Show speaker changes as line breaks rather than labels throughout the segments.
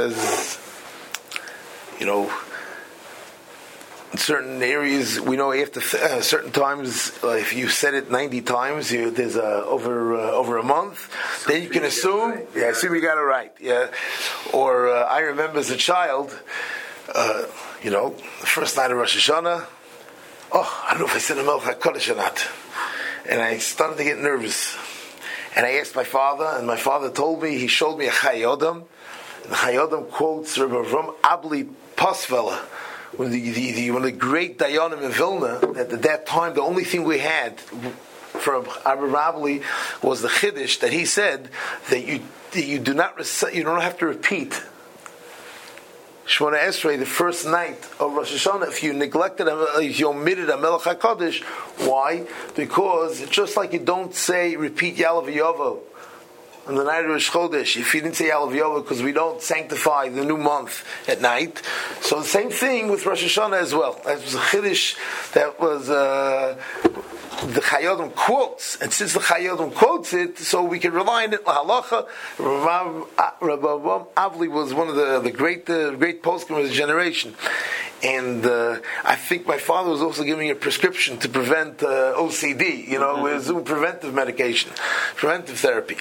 says, in certain areas, we know after certain times, if you said it 90 times, there's over a month, then you can assume, assume you got it right. Yeah. Or I remember as a child, the first night of Rosh Hashanah, I don't know if I said a Melech HaKodesh or not. And I started to get nervous. And I asked my father, and my father told me, he showed me a Chayei Adam. And Chayei Adam quotes Rabbi Avram Abli Pasvela, one of the great Dayanim in Vilna, that at that time the only thing we had from Rabbi Abli was the Chiddush that he said that you do not recite, you don't have to repeat Shemona Esrei the first night of Rosh Hashanah if you neglected, if you omitted a Melech HaKadosh. Why? Because it's just like you don't repeat Yalav Yovo on the night of Rosh Chodesh. If you didn't say Yalav Yovo, because we don't sanctify the new month at night. So the same thing with Rosh Hashanah as well. That was a Chiddush that was the Chayei Adam quotes, and since the Chayei Adam quotes it, so we can rely on it. Halacha. Rabbi Avli was one of the great poskim of his generation, and I think my father was also giving a prescription to prevent OCD. With preventive medication, preventive therapy.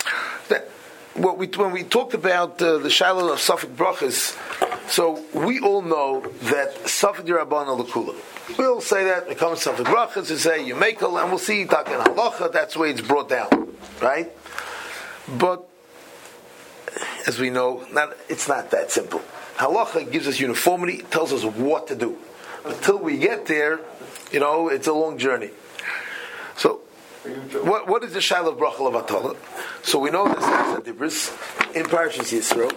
When we talked about the Shiloh of Safek Brachas, so we all know that Safek D'Rabbanan L'Kula. We'll say that it comes to Safek Brachas, we say Yemekel, and we'll see Taken Halacha. That's the way it's brought down, right? But as we know, it's not that simple. Halacha gives us uniformity, tells us what to do. But till we get there, it's a long journey. So, what is the Shiloh of Bracha Levatala? So we know this Dibris in Parashas Yisro.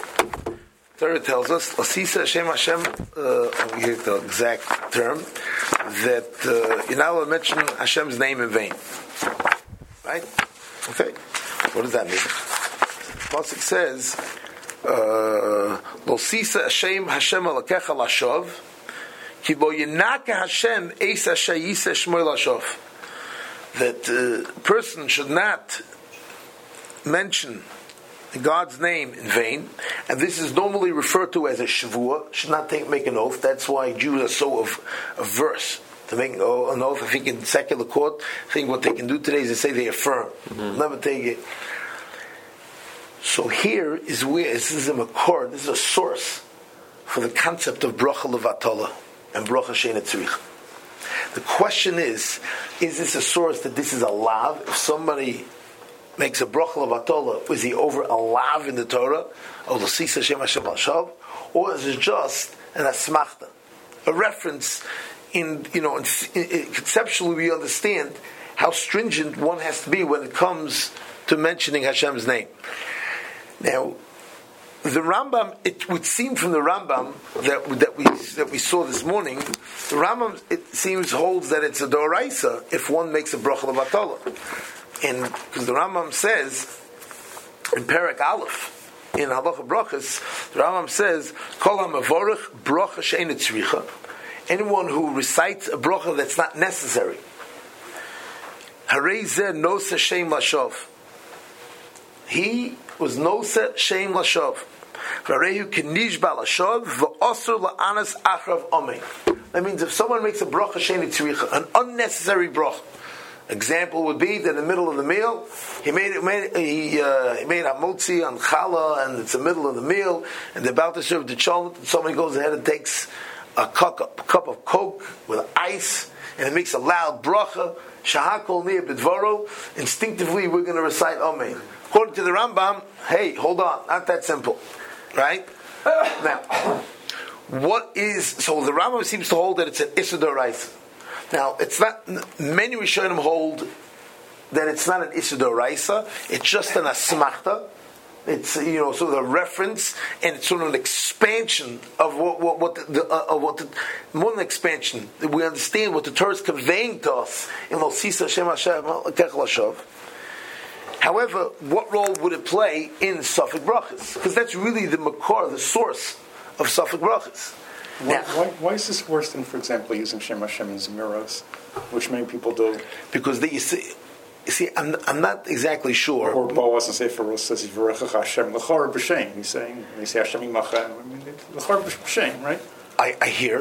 Torah tells us, Lasisa Hashem, I'll give the exact term, that you're not allowed to mention Hashem's name in vain. Right? Okay. What does that mean? Pasuk says, Lasisa Hashem alakecha lashov, ki bo yinaka Hashem eis hashayisa shmoy lashov. That a person should not mention God's name in vain, and this is normally referred to as a shavua. Should not make an oath. That's why Jews are so averse to make an oath. I think in secular court, I think what they can do today is they say they affirm, never take it. So here is where this is a makor. This is a source for the concept of bracha levatala and bracha she'eina tzricha. The question is this a source that this is a lav? If somebody makes a bracha levatala, is he over a lav in the Torah? Or l'sisa Hashem Hashem Hashav? Or is it just an asmachta? A reference conceptually we understand how stringent one has to be when it comes to mentioning Hashem's name. Now, the Rambam, it would seem from the Rambam that we saw this morning, the Rambam, it seems, holds that it's a doraisa if one makes a bracha levatala. And because the Rambam says in Perek Aleph in Halacha Brachas, the Rambam says, Kol ha'mavorech bracha she'eina tzricha. Anyone who recites a bracha that's not necessary, Harei zeh nosa sheim lashov. He was nosa sheim lashov. Varehu kinishba lashov v'osur la'anas achrav omein. That means if someone makes a bracha she'eina tzricha, an unnecessary bracha. Example would be that in the middle of the meal, he made hamotzi on challah, and it's the middle of the meal, and they're about to serve the cholent, and somebody goes ahead and takes a cup of Coke with ice, and it makes a loud bracha, shahakol niyah b'dvaro. Instinctively, we're going to recite Amen. According to the Rambam, hey, hold on, not that simple, right? Now, so the Rambam seems to hold that it's an Issa d'oraisa. Now, it's not. Many Rishonim hold that it's not an Issa d'oraisa. It's just an asmachta. It's sort of a reference, and it's sort of an expansion of more than expansion. We understand what the Torah is conveying to us in Losisa Hashem Hashem Lashav. However, what role would it play in Safek Brachas? Because that's really the makor, the source of Safek Brachas.
Why is this worse than, for example, using Shem Hashem in Zemiros, which many people do?
Because you see, See, I'm not exactly sure.
Or Boaz and Sefer says Yivarechecha Hashem l'chor b'shem. He's saying they say Hashem yimachem. L'chor b'shem, right?
I hear.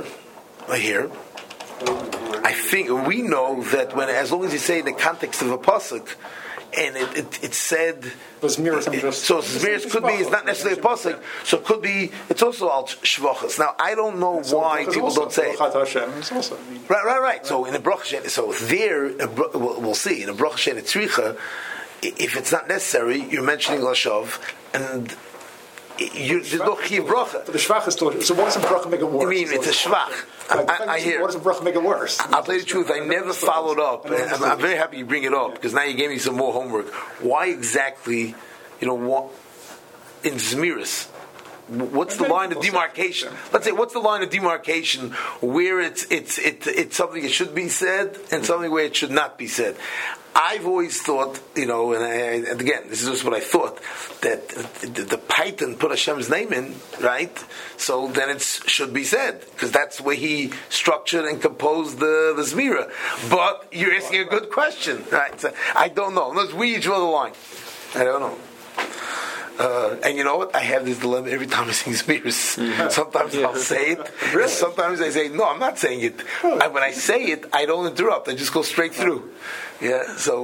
I think we know that as long as you say in the context of a pasuk, and it said.
But Zmiris
could be. It's not necessarily a pasuk. So it could be. It's also al shvachas. Now I don't know why people don't say it. Right. So in the bracha, so there we'll see in the bracha tzricha, if it's not necessary, you're mentioning lashav and. There's no chiv bracha.
The shvach is still. So what does a bracha make it worse?
I mean, it's a shvach. I hear.
What does a bracha make it worse?
I'll tell you the truth. I never followed up. I'm very happy you bring it up because now you gave me some more homework. Why exactly? What in Zmiris? What's the line of demarcation? Let's say, what's the line of demarcation where it's something that should be said and something where it should not be said? I've always thought, and again, this is just what I thought, that the Python put Hashem's name in, right? So then it should be said, because that's where he structured and composed the Zmira. But you're asking a good question, right? So I don't know. Unless we draw the line. I don't know. And you know what? I have this dilemma every time I sing Zmiris. Sometimes I'll say it. Really? Sometimes I say, no, I'm not saying it. When I say it, I don't interrupt. I just go straight through. Yeah, so...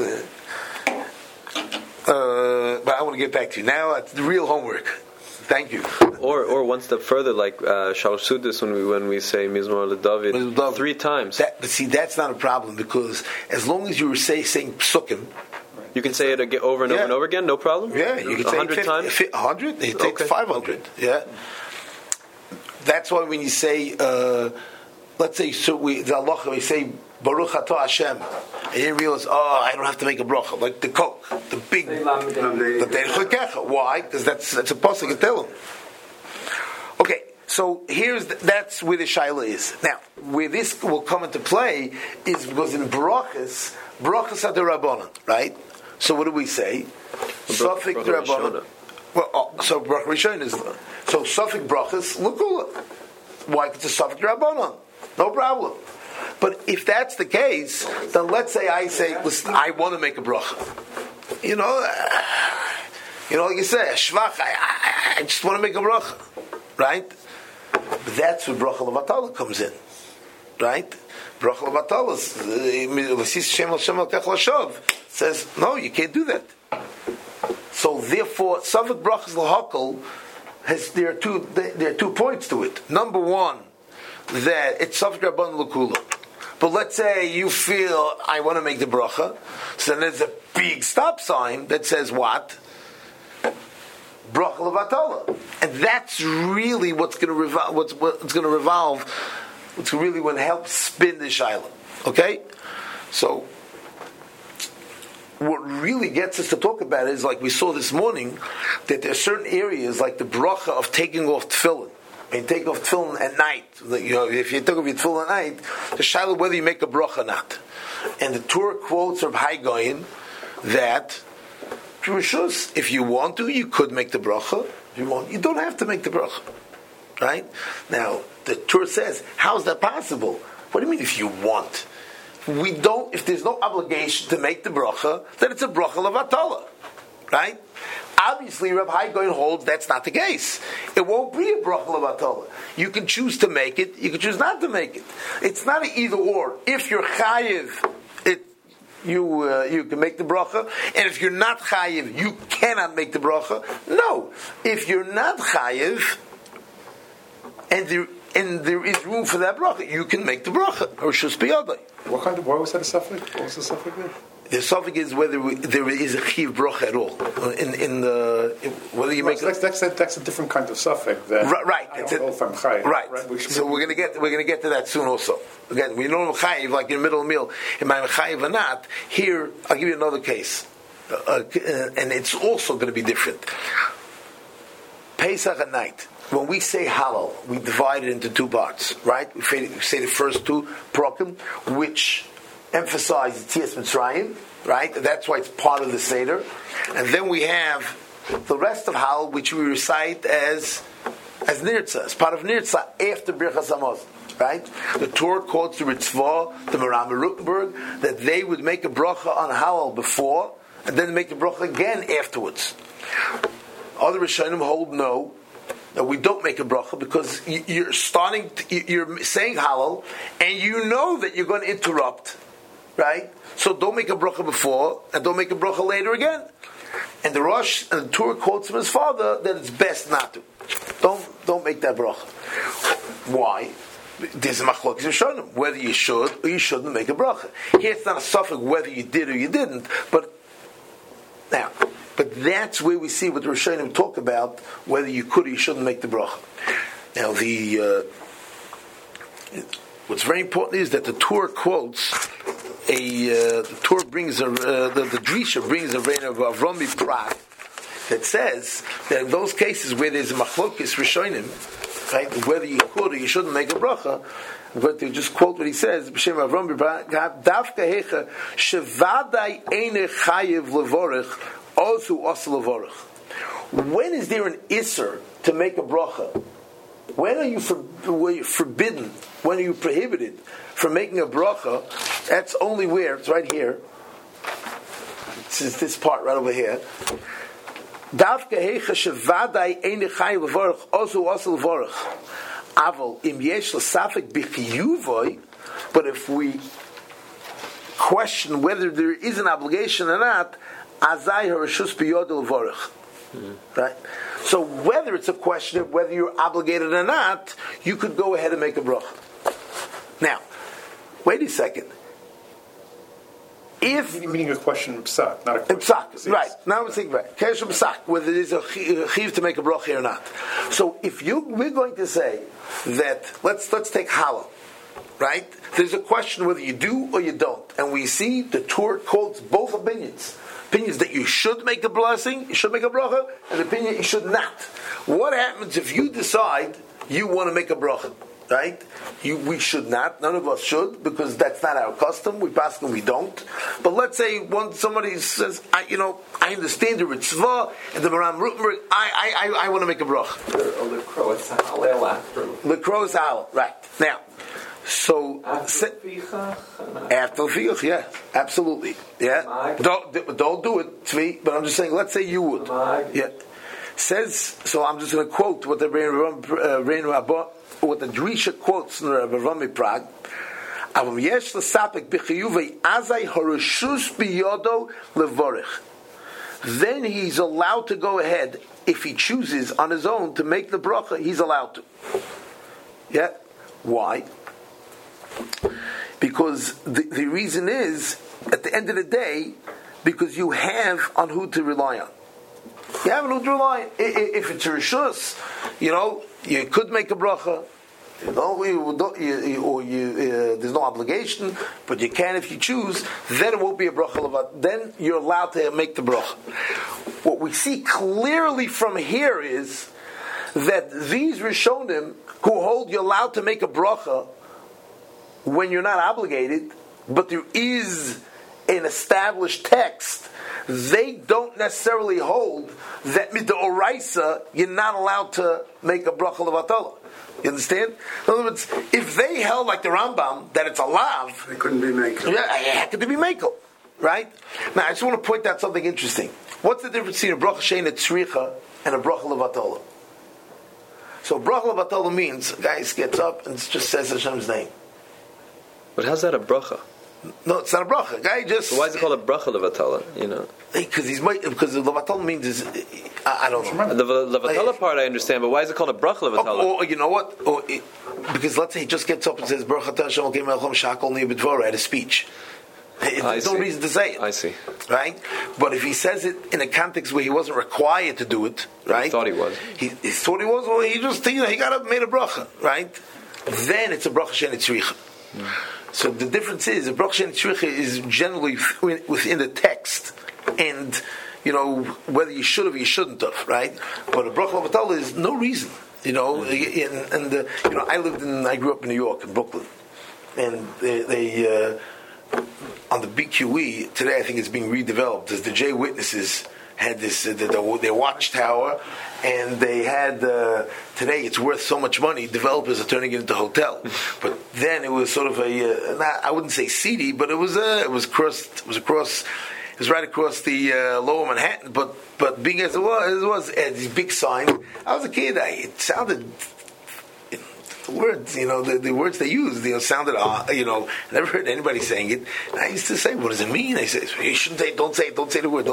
but I want to get back to you. Now, it's the real homework. Thank you.
Or one step further, like Shalosh Sudis, when we say Mizmor LeDavid 3 times.
But see, that's not a problem, because as long as you were saying Psukim...
You can say it again, over and over and over again, no problem?
Yeah, you can say
100 times?
100? It takes 500. Yeah. That's why when you say, let's say, the Allah, we say, Baruch Atah Hashem, and you realize, I don't have to make a bracha, like the Coke, the big, why? Because that's a pasuk in Tehillim. Okay, so that's where the shaila is. Now, where this will come into play is because in brachas are the Rabbanan, right? So what do we say? Sufik Rabbanan. So bracha Rishon is so Sufik brachas Lukula. Why? It's a Sufik Rabbanan. No problem. But if that's the case, then let's say I say, listen, I want to make a bracha. Like you say, shvach. I just want to make a bracha, right? But that's where bracha levatala comes in, right? Bracha levatala says, no, you can't do that. So therefore, Safek brachas lahakol there are two points to it. Number one, that it's Safek rabban l'kula. But let's say you feel I want to make the bracha, so then there's a big stop sign that says what? Bracha levatala, and that's really what's going to revolve. What's really going to help spin the shaila. Okay, so what really gets us to talk about it is, like we saw this morning, that there are certain areas like the bracha of taking off tefillin. And take off tefillin at night. If you take off your tefillin at night, the shaila whether you make a bracha or not. And the Torah quotes of Haigoyin that if you want to, you could make the bracha. If you want, you don't have to make the bracha. Right? Now, the Torah says, how is that possible? What do you mean if you want? If there's no obligation to make the bracha, then it's a bracha levatala. Right? Obviously, Reb Haigoyin holds that's not the case. It won't be a bracha levatala. You can choose to make it, you can choose not to make it. It's not an either or. If you're chayiv, you can make the bracha, and if you're not chayiv, you cannot make the bracha. No, if you're not chayiv, and there is room for that bracha, you can make the bracha or shus biyadai.
Why was that a suffix? What was the suffix there?
The suffix is whether there is a chiv bracha at all. Whether you make
that's a different kind of suffix.
Right.
I don't know if I'm chayiv.
Right. So we're going to get to that soon also. Again, we know I'm chayiv like in the middle of the meal. Am I chayiv or not? Here, I'll give you another case, and it's also going to be different. Pesach at night. When we say halal, we divide it into 2 parts, right? We say the first 2 prokim, which emphasize Tzias Mitzrayim, right? That's why it's part of the Seder. And then we have the rest of halal, which we recite as Nirtza, as part of Nirtza after Birchas Hamazon. right? The Torah quotes the Ritzvah, the Maram Rutenberg, that they would make a bracha on Hallel before, and then make the bracha again afterwards. Other Rishonim hold no, that we don't make a bracha because you're you're saying Hallel, and you know that you're going to interrupt, right? So don't make a bracha before, and don't make a bracha later again. And the Rosh and the Torah quotes from his father that it's best not to. Don't make that bracha. Why? There's a machlokes Rishonim whether you should or you shouldn't make a bracha. Here it's not a suffix whether you did or you didn't, but that's where we see what the Rishonim talk about whether you could or you shouldn't make the bracha. Now what's very important is that the Torah quotes the Torah brings the Drisha brings a reign of Avram Prague that says that in those cases where there's a machlokes Rishonim, right, whether you could or you shouldn't make a bracha, I'm going to just quote what he says. B'shem Avram Prague, Davka hecha shevadai eine chayev levorich osu osel levorich. When is there an isser to make a bracha? When are you forbidden? When are you prohibited from making a bracha? That's only where it's right here. It's this part right over here. Davka hecha shevadai eine chayev levorich osu osel levorich. Aval im yesh l'safek b'chiyuvoi. But if we question whether there is an obligation or not, azai harashus b'yodel levorich. Right? So whether it's a question of whether you're obligated or not, you could go ahead and make a bracha. Now, wait a second. If
meaning a question of psak, not a question
psak, right? Now I'm thinking about it. Kesh psak, whether there's a chiv to make a bracha or not. So if we're going to say that let's take Hallel, right? There's a question whether you do or you don't, and we see the Torah quotes both opinions that you should make a blessing, you should make a bracha, and opinion you should not. What happens if you decide you want to make a bracha? Right? We should not. None of us should, because that's not our custom. We pass and we don't. But let's say somebody says, I understand the Ritzvah and the Maram Rutenberg. I want to make a bracha.
The crow is halal after.
The crow is halal, right? Now, so after Fiach, yeah, absolutely, yeah. Don't do it, Tzvi. But I'm just saying. Let's say you would, yeah. Says so. I'm just going to quote what the Rein Rabbah. What the Drisha quotes in Avram Prague, Avam yesh l'sapek b'chiyuvei azay harashus biyodo levorich. Then he's allowed to go ahead if he chooses on his own to make the bracha. He's allowed to. Yeah, why? Because the reason is at the end of the day, because you have on who to rely on. You have no to rely on. If it's a rishus, you could make a bracha. There's no obligation, but you can if you choose. Then it won't be a bracha. Then you're allowed to make the bracha. What we see clearly from here is that these Rishonim who hold you're allowed to make a bracha when you're not obligated, but there is an established text, they don't necessarily hold that midoraisa you're not allowed to make a bracha levatala. You understand? In other words, if they held like the Rambam that it's a lav,
they couldn't be makel.
Yeah, it had to be makel, right? Now I just want to point out something interesting. What's the difference between a bracha sheina tzricha and a bracha levatala? So bracha levatala means a guy gets up and just says Hashem's name.
But how's that a bracha?
No, it's not a bracha. Guy just.
So why is it called a bracha levatala?
Because the levatala means I don't know.
The levatala part I understand, but why is it called a bracha levatala?
Or you know what? Because let's say he just gets up and says Baruch Atah Hashem Elokeinu melech haolam shakol ni b'dvoro at a speech. There's no reason to say it.
I see.
Right? But if he says it in a context where he wasn't required to do it, right?
He thought he was.
He thought he was. Well, he just he got up and made a bracha, right? Then it's a bracha she'en tzricha. So the difference is, a bracha she'en tzricha is generally within the text, and whether you should have or you shouldn't have, right? But a bracha levatala is no reason, I grew up in New York, in Brooklyn, and they on the BQE today, I think it's being redeveloped as the J Witnesses had this their watchtower, and they had today it's worth so much money. Developers are turning it into a hotel, but then it was sort of I wouldn't say seedy, but it was right across the lower Manhattan. But being as it was, it had these big signs. I was a kid. It sounded. The words, the words they used, sounded, I never heard anybody saying it. And I used to say, what does it mean? I said, you shouldn't say, don't say the word.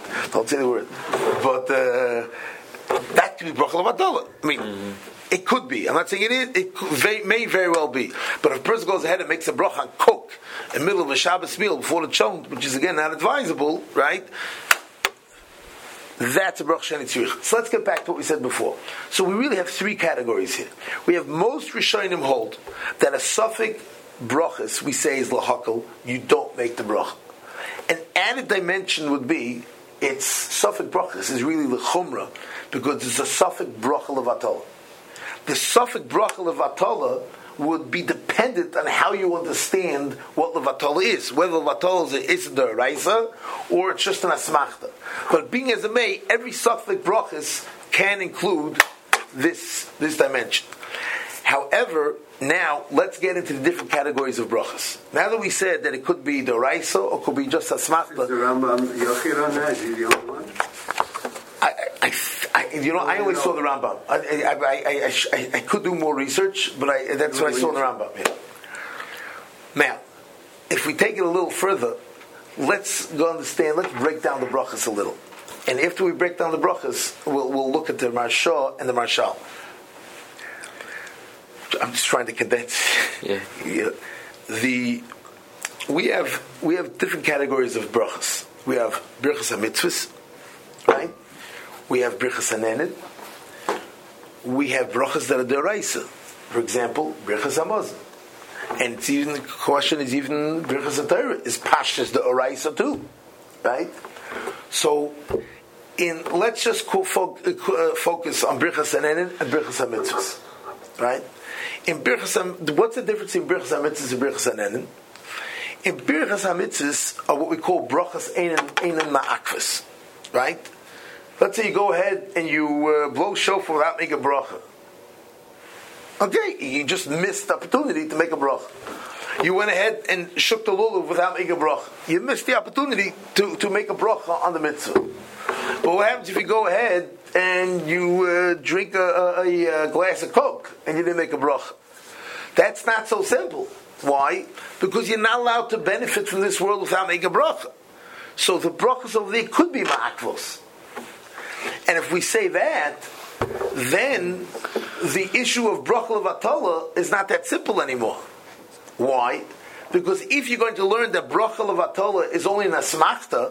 But that could be Bracha Levatala. I mean, it could be. I'm not saying it is. It may very well be. But if a person goes ahead and makes a bracha on coke in the middle of a Shabbos meal before the chont, which is again not advisable, right? That's a bracha sheni tzrich. So let's get back to what we said before. So we really have three categories here. We have most Rishonim hold that a suffix brachas we say is lahakal. You don't make the bracha. An added dimension would be its suffix brachas is really lechumra because it's a suffix bracha levatala. The suffix bracha levatala would be dependent on how you understand what levatala is, whether levatala is an isda raisa or it's just an asmachta. But being as it may, every suffix brachas can include this dimension. However, now let's get into the different categories of brachas. Now that we said that it could be the raisa or could be just asmachta.
Is the Rambam Yochid on that? Is he the only one?
I only saw the Rambam. I could do more research, but that's what I saw in the Rambam. Yeah. Now, if we take it a little further, let's break down the brachas a little. And after we break down the brachas, we'll look at the Marsha and the Marshal. I'm just trying to condense.
Yeah.
We have different categories of brachas. We have brachas hamitzvos, right? We have Birchas Hanenin. We have brachas that are deraisa. For example, Birchas Hamazon. And it's even the question is even Birchas HaTorah is pashas the oraisa too, right? So, let's just focus on Birchas Hanenin and Birchas HaMitzvos, right? What's the difference in Birchas HaMitzvos and Birchas Hanenin? In Birchas HaMitzvos are what we call brachas einan ma'akvas, right? Let's say you go ahead and you blow shofar without making a bracha. Okay, you just missed the opportunity to make a bracha. You went ahead and shook the lulav without making a bracha. You missed the opportunity to make a bracha on the mitzvah. But what happens if you go ahead and you drink a glass of Coke and you didn't make a bracha? That's not so simple. Why? Because you're not allowed to benefit from this world without making a bracha. So the brachas over there could be ma'akvos. And if we say that, then the issue of bracha levatala is not that simple anymore. Why? Because if you're going to learn that bracha levatala is only an asmachta,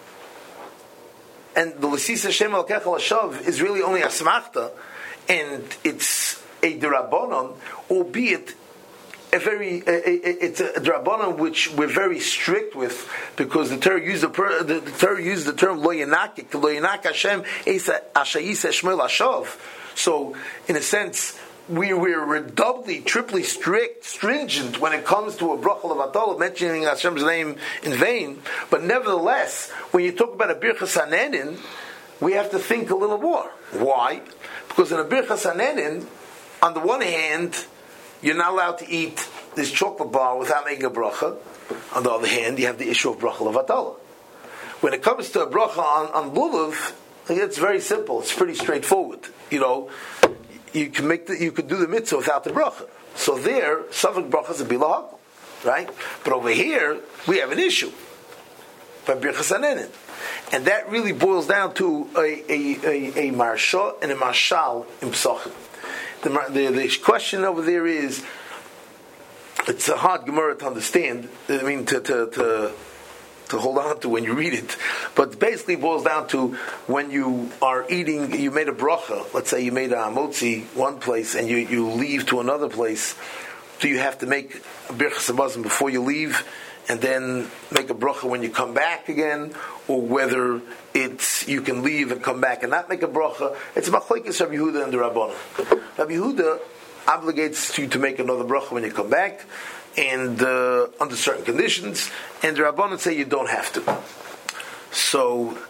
and the l'sis Hashem Elokecha l'shav is really only asmachta, and it's a derabanan, albeit it's a drabanan which we're very strict with because the Torah used the term lo yanakik Hashem ashayis shmel ashav. So in a sense we're doubly, triply stringent when it comes to a bracha levatala, mentioning Hashem's name in vain. But nevertheless, when you talk about a birchas hanenin, we have to think a little more. Why? Because in a birchas hanenin, on the one hand, you're not allowed to eat this chocolate bar without making a bracha. On the other hand, you have the issue of bracha levatala. When it comes to a bracha on lulav, it's very simple. It's pretty straightforward. You could do the mitzvah without the bracha. So there, suffix brachas would be lahakal, right? But over here, we have an issue by birchas hanenin, and that really boils down to a marsha and a mashal in psachim. The question over there is, it's a hard Gemara to understand. I mean, to hold on to when you read it. But basically, it boils down to when you are eating, you made a bracha. Let's say you made a hamotzi one place and you leave to another place. Do you have to make a birchas hamazon before you leave, and then make a bracha when you come back again, or whether it's you can leave and come back and not make a bracha? It's machlokes Rabbi Yehuda and the Rabbanan. Rabbi Yehuda obligates you to make another bracha when you come back, and under certain conditions, and the Rabbanan say you don't have to. So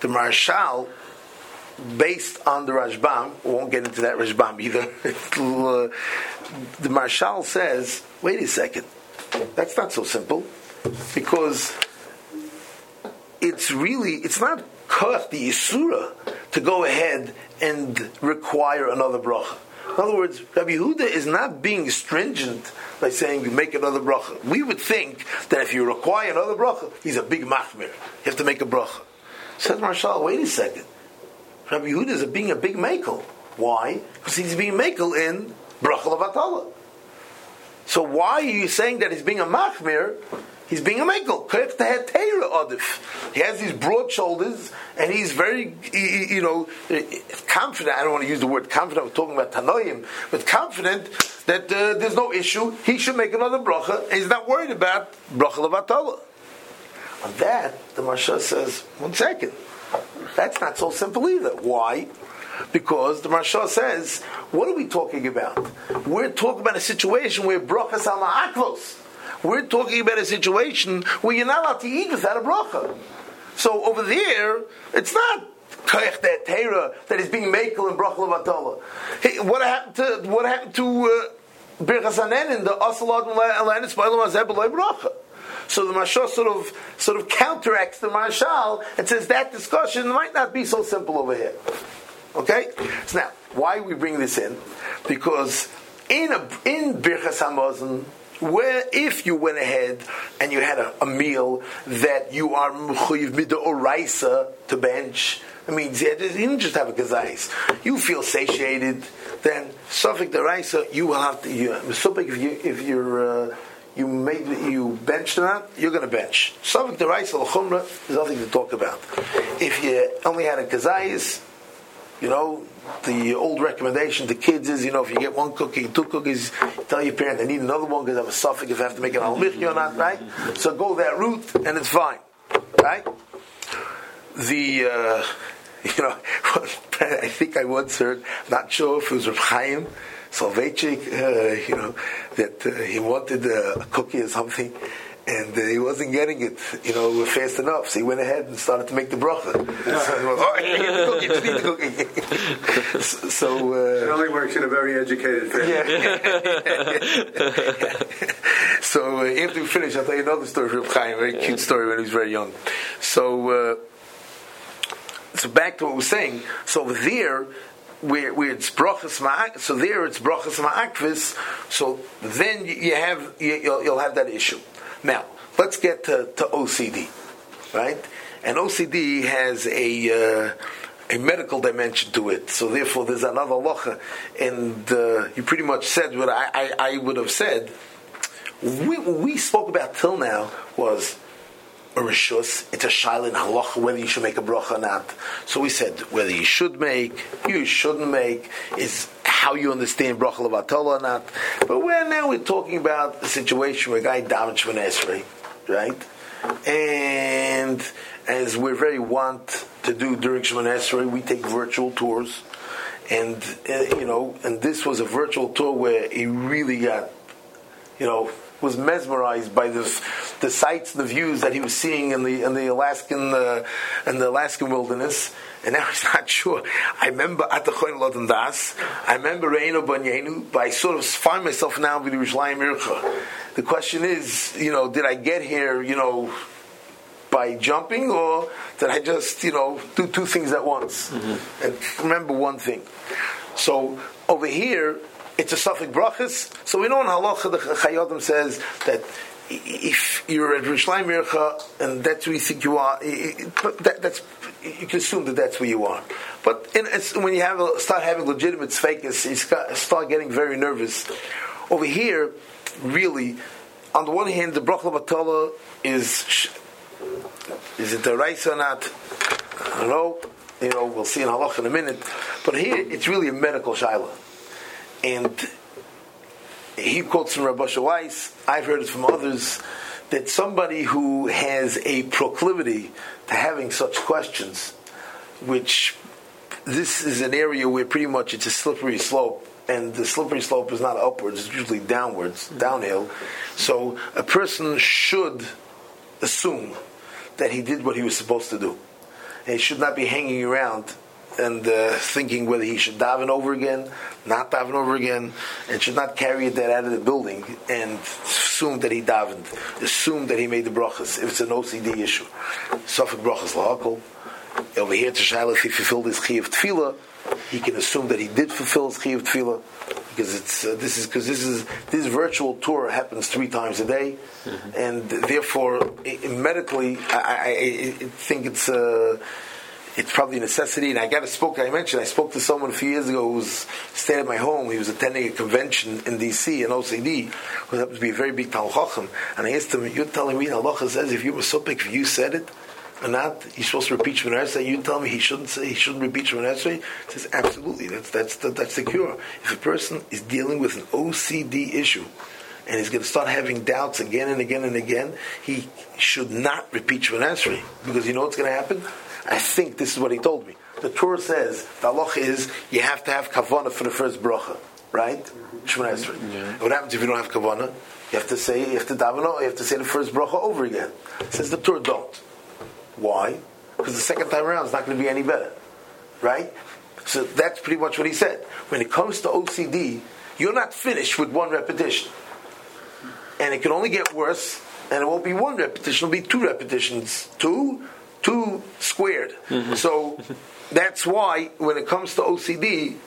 the Marshal, based on the Rashbam, we won't get into that Rashbam either. The Marshal says, wait a second, that's not so simple, because it's not koach the Yisura to go ahead and require another bracha. In other words, Rabbi Yehuda is not being stringent by saying you make another bracha. We would think that if you require another bracha, he's a big machmir. You have to make a bracha. Says Marshal, wait a second. Rabbi Yehuda is being a big makel. Why? Because he's being makel in bracha levatala. So why are you saying that he's being a machmir? He's being a makel. He has these broad shoulders, and he's very, confident. I don't want to use the word confident. We're talking about Tanoim, but confident that there's no issue. He should make another bracha, and he's not worried about bracha levatala. On that, the Marsha says, 1 second. That's not so simple either. Why? Because the Marsha says, what are we talking about? We're talking about a situation where brachas al ma'akvos. We're talking about a situation where you're not allowed to eat without a bracha. So over there, it's not koach that Torah that is being makel in bracha levatala. Hey, what happened to Birchas Hanenin, the asalad and spoiler mazeh b'loy bracha? So the Mashal sort of counteracts the Marshal and says that discussion might not be so simple over here. Okay? So now, why we bring this in? Because in Birchas Hamazon, where if you went ahead and you had a meal that you are mechuyev midoraisa to bench, I mean, you didn't just have a kazais. You feel satiated, then sufik deraisa, you will have to. If you bench or not, you're going to bench. Sufik deraisa l'chumra, there's nothing to talk about. If you only had a kazais, the old recommendation to kids is, if you get 1 cookie, 2 cookies, tell your parent they need another one because they have a suffix if they have to make an al-michya or not, right? So go that route and it's fine, right? I think I once heard, not sure if it was Reb Chaim Soloveitchik, that he wanted a cookie or something, and he wasn't getting it, fast enough. So he went ahead and started to make the bracha. You need the cookie. So
it only works in a very educated family.
Yeah. So after we finish, I'll tell you another story from Chaim, a very cute story when he was very young. So back to what we're saying. So over there, where it's brachas ma'akvis, so there it's brachas ma'akvis. So then you'll have that issue. Now, let's get to OCD, right? And OCD has a medical dimension to it. So therefore, there's another halacha. And you pretty much said what I would have said. What we spoke about till now was a rishus. It's a shaila in halacha whether you should make a bracha or not. So we said whether you should make, you shouldn't make, is how you understand bracha levatala or not. But we're talking about a situation where a guy davened Shemona Esrei, right? And as we're very want to do during Shemona Esrei, we take virtual tours, and and this was a virtual tour where he really got, was mesmerized by the sights, the views that he was seeing in the Alaskan wilderness, and now he's not sure. I remember at the Choin Lodan Das. I remember Reino Banyenu, but I sort of find myself now with Yerushalayim Ircha. The question is, did I get here, by jumping, or did I just, do 2 things at once? Mm-hmm. And remember one thing. So over here, it's a suffix brachas. So we know in halacha the Chayodim says that if you're at Yerushalayim Ircha and that's where you think you are, that's you can assume that that's where you are. But when you start having legitimate sfeikus, you start getting very nervous. Over here, really, on the one hand, the bracha levatala is it the raisa or not? I don't know. We'll see in halacha in a minute. But here, it's really a medical shaila. And he quotes from Rabbi Asher Weiss, I've heard it from others, that somebody who has a proclivity to having such questions, which this is an area where pretty much it's a slippery slope, and the slippery slope is not upwards, it's usually downhill. So a person should assume that he did what he was supposed to do. he should not be hanging around and thinking whether he should daven over again, not daven over again, and should not carry that out of the building and assume that he davened, assume that he made the brachas, if it's an OCD issue. Sofik brachas lahakol. Over here to Shaila, if he fulfilled his chiyuv tefillah, he can assume that he did fulfill his chiyuv tefillah, because this virtual tour happens 3 times a day, and therefore medically I think it's probably a necessity. And I spoke to someone a few years ago who stayed at my home. He was attending a convention in DC, an OCD, who happens to be a very big Talmid Chacham, and I asked him, "You're telling me halacha says if you were sopik, if you said it or not, he's supposed to repeat Shemona Esrei? You tell me he shouldn't repeat Shemona Esrei?" He says, "Absolutely, that's the cure. If a person is dealing with an OCD issue and he's going to start having doubts again and again and again, he should not repeat Shemona Esrei, because you know what's going to happen." I think this is what he told me. The Torah says the halacha is you have to have kavanah for the first bracha, right? Shemona Esrei. What happens if you don't have kavanah? You have to daven, you have to say the first bracha over again. Says the Torah don't. Why? Because the second time around it's not going to be any better, right? So that's pretty much what he said. When it comes to OCD, you're not finished with 1 repetition, and it can only get worse. And it won't be 1 repetition; it'll be 2 repetitions. 2 squared. So that's why when it comes to OCD.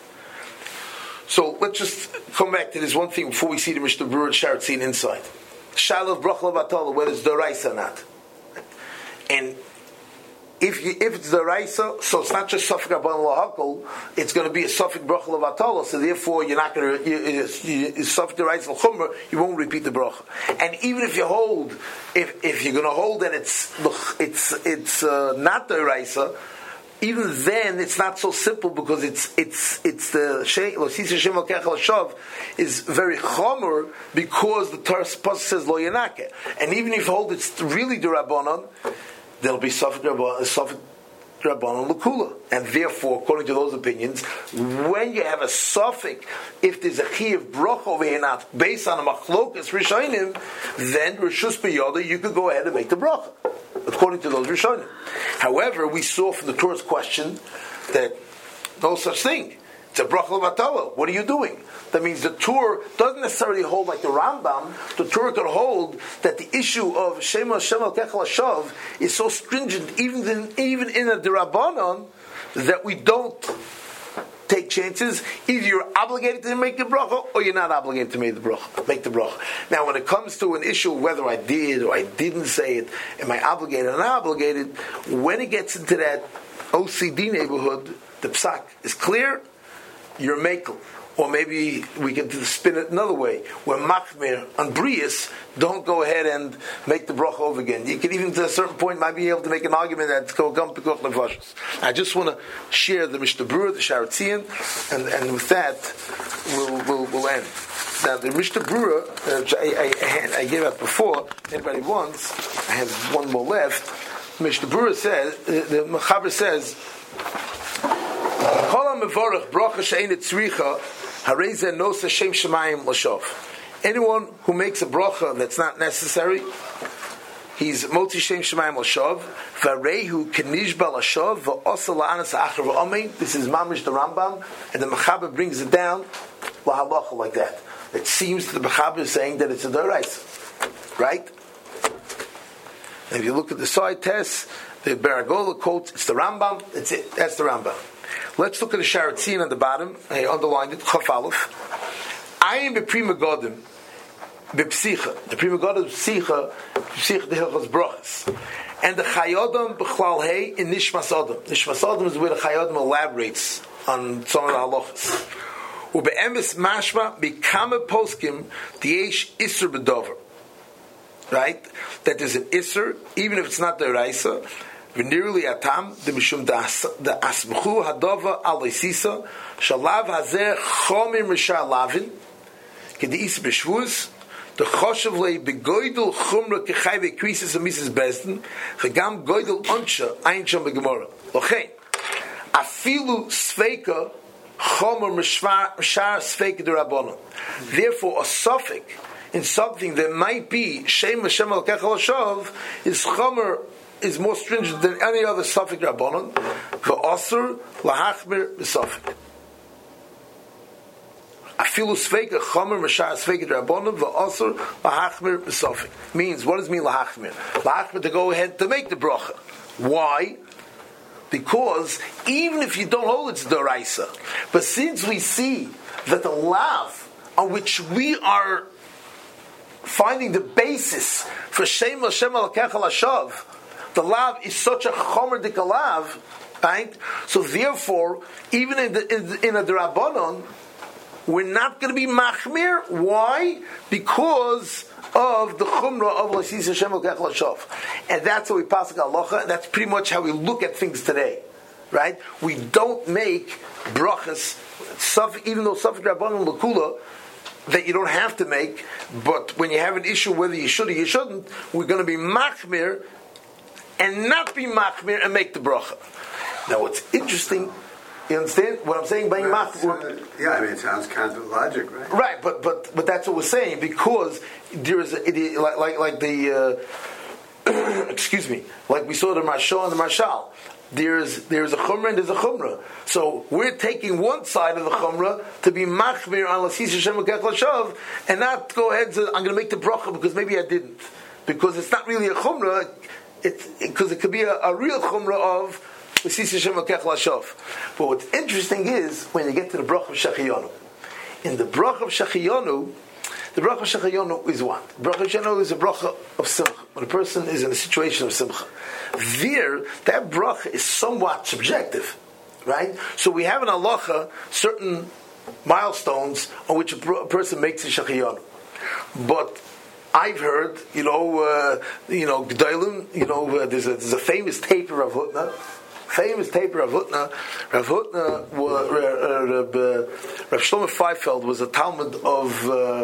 So let's just come back to this one thing before we see the Mishnah Berurah and Sharetzin inside. Shalav bracha levatala, whether it's deraisa or not. And if it's deraisa, so it's not just sofik rabban lahakol, it's going to be a sofik bracha levatala. So therefore, you're not going to sofik deraisa l'chumra. You won't repeat the bracha. And even if you hold, if you're going to hold that it's not deraisa, even then it's not so simple, because it's the L'sisa Shem al Kechel Shav is very chomer, because the Torah says lo yanake. And even if you hold it's really derabanan, there'll be sofik rabbanon l'kula, and therefore, according to those opinions, when you have a sofik, if there's a chiyuv bracha over here not based on a machlokas rishonim, then rishus b'yoda you could go ahead and make the bracha, according to those rishonim. However, we saw from the Torah's question that no such thing. It's a bracha levatala. What are you doing? That means the Torah doesn't necessarily hold like the Rambam. The Torah could hold that the issue of Shema Hashem al Kechel Hashav is so stringent, even in a Derabanan, that we don't take chances. Either you're obligated to make the bracha, or you're not obligated to make the bracha. Now, when it comes to an issue whether I did or I didn't say it, am I obligated or not obligated? When it gets into that OCD neighborhood, the psak is clear. You're makel. Or maybe we can spin it another way. Where machmir on brius, don't go ahead and make the bracha over again. You can even to a certain point might be able to make an argument that it's going to come pikuch nefashos. I just want to share the Mishnah Berurah, the Sharetzin, and with that we'll end. Now the Mishnah Berurah, which I gave out before, anybody wants, I have one more left. Mishnah Berurah says, the Mechaber says, anyone who makes a bracha that's not necessary, he's moti shem shemayim l'shav. Varehu kenishba l'shav v'osa la'anas achar v'omein. This is mamish the Rambam, and the Mechaber brings it down lahalacha like that. It seems that the Mechaber is saying that it's a doraisa, right? And if you look at the side test, the Beragola quotes, it's the Rambam. That's it. That's the Rambam. Let's look at the Sharetzin on the bottom. I underlined it. Chaf Aleph. I am a prima godim, bepsicha. The prima godim psicha the hilchos brachas, and the chayodam b'chlal hey in nishmas adam. Nishmas adam is where the chayodam elaborates on some of the halachas. Ube'emes mashma b'kama poskim diyesh isur b'dover. Right, that there's an isur, even if it's not the raisa. V'nirli atam the mishum the asmchu hadova aloisisa shalav hazer chomim rishar lavin k'diis b'shvus the choshev lei begoidel chumra k'chay v'krisis amisis bezdin v'gam goidel onsha ein sham b'gemora lochein afilu sveika chomer mishar sveika d'rabonon. Therefore, a suffix in something that might be Shem Hashem al Kechel Hashav is chomer is more stringent than any other Safek Rabbanon. V'asur lahachmir b'Safek. Afilu Sveika Chomer Mashar Sveika Rabbanon v'asur lahachmir b'Safek. Means, what does it mean lahachmir? Lahachmir, to go ahead to make the bracha. Why? Because even if you don't hold it's Doraisa, but since we see that the lav on which we are finding the basis for Shem Hashem Alakecha Lashav, the lav is such a chomer dikalav, right? So therefore, even in a Drabanon, we're not going to be machmir. Why? Because of the chumrah of Lasis Hashem Alakecha Lashav, and that's how we pass the halacha. And that's pretty much how we look at things today, right? We don't make brachas, even though Safek Rabbanon Lakula, that you don't have to make, but when you have an issue whether you should or you shouldn't, we're going to be machmir and not be machmir and make the bracha. Now what's interesting, you understand what I'm saying? By machmir,
yeah, I mean it sounds counter logic, right?
Right, but that's what we're saying, because there is like the excuse me, like we saw the Marshal and the Marshal. There's a chumrah and there's a chumrah. So we're taking one side of the chumrah to be machmir on Lasis Hashem Alakecha Lashav, and not go ahead and say, I'm going to make the bracha because maybe I didn't. Because it's not really a chumrah, because it could be a real chumrah of Lasis Hashem Alakecha Lashav. But what's interesting is when you get to the bracha of Shechiyonu. In the bracha of Shechiyonu, the bracha of Shechiyonu is what? The bracha of Shechiyonu is a bracha of simcha. When a person is in a situation of simcha. There, that bracha is somewhat subjective, right? So we have in halacha certain milestones on which a person makes a Shechiyonu. But I've heard, G'daylim, there's a famous taper of Hutna. Rav Hutna, Rav Shlomo Feifeld was a Talmud of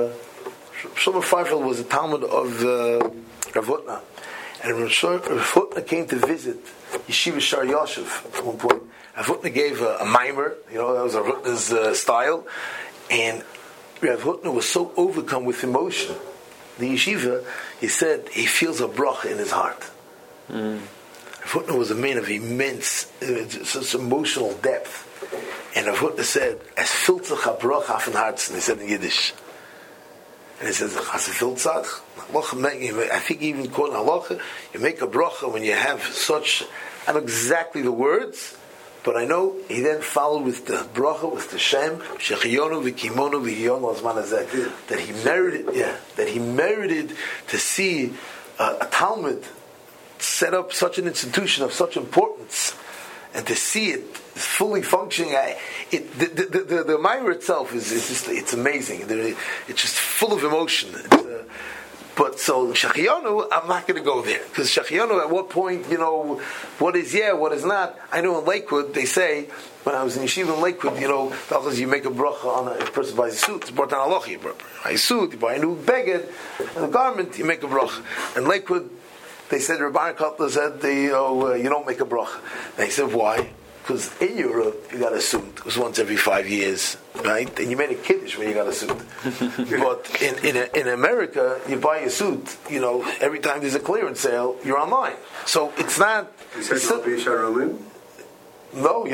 Rav Hutna. And Rav Hutna came to visit Yeshiva Shar Yoshev at one point. Rav Hutna gave a mimer, that was Rav Hutna's style. And Rav Hutna was so overcome with emotion. The yeshiva, he said, he feels a bracha in his heart. Rav Hutna was a man of immense, such emotional depth. And Rav Hutna said, "As filtzach habracha af in Hartzen," he said in Yiddish. And he says, "As filtzach." I think even quoting halacha, you make a bracha when you have such. I don't know exactly the words, but I know he then followed with the bracha with the Shem Shechiyonu v'Kimonu v'Hiyonu Azman Hazeh, that he merited to see a Talmud set up such an institution of such importance, and to see it fully functioning. The Maimar itself is just, it's amazing. It's just full of emotion. But so Shechiyonu, I'm not going to go there, because Shechiyonu, at what point, what is what is not. I know in Lakewood they say, when I was in yeshiva in Lakewood, you make a bracha on a person buys a suit. It's brought down halacha. You buy a suit, you buy a new beged, and a garment, you make a bracha. In Lakewood, they said Rabbi Kotler said you don't make a bracha. They said why? Because in Europe you got a suit. It was once every 5 years, right? And you made a kiddush when you got a suit. But in America, you buy a suit. Every time there's a clearance sale, you're online. So it's not.
You said Sharolin?
No,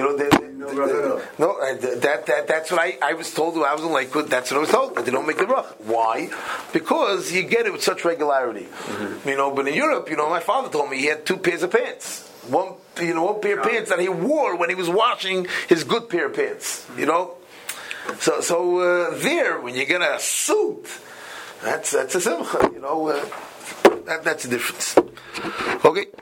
that's what I was told when I was in Lakewood. That's what I was told. That they don't make the bracha. Why? Because you get it with such regularity. Mm-hmm. But in Europe, my father told me he had 2 pairs of pants. One pair of pants that he wore when he was washing his good pair of pants. So there, when you get a suit, that's a simcha. That's the difference. Okay.